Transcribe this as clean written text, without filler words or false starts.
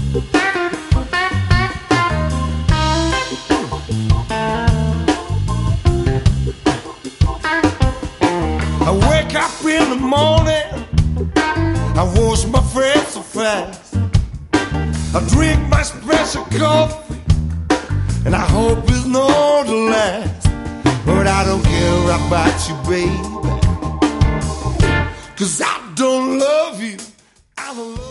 I wake up in the morning, I wash my face so fast, I drink my special coffee, and I hope it's not the last. But I don't care about you, baby, 'cause I don't love you, I don't love you.